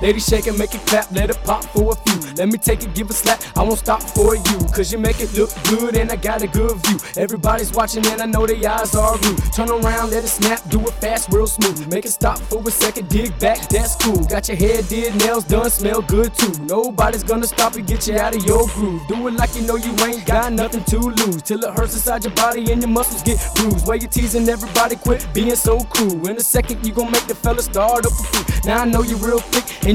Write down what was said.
Lady shake it, make it clap, let it pop for a few. Let me take it, give a slap, I won't stop for you. Cause you make it look good and I got a good view. Everybody's watching and I know their eyes are glued. Turn around, let it snap, do it fast, real smooth. Make it stop for a second, dig back, that's cool. Got your hair did, nails done, smell good too. Nobody's gonna stop and get you out of your groove. Do it like you know you ain't got nothing to lose. Till it hurts inside your body and your muscles get bruised. While you're teasing everybody, quit being so cruel. In a second you gon' make the fella start up a food. Now I know you're real thick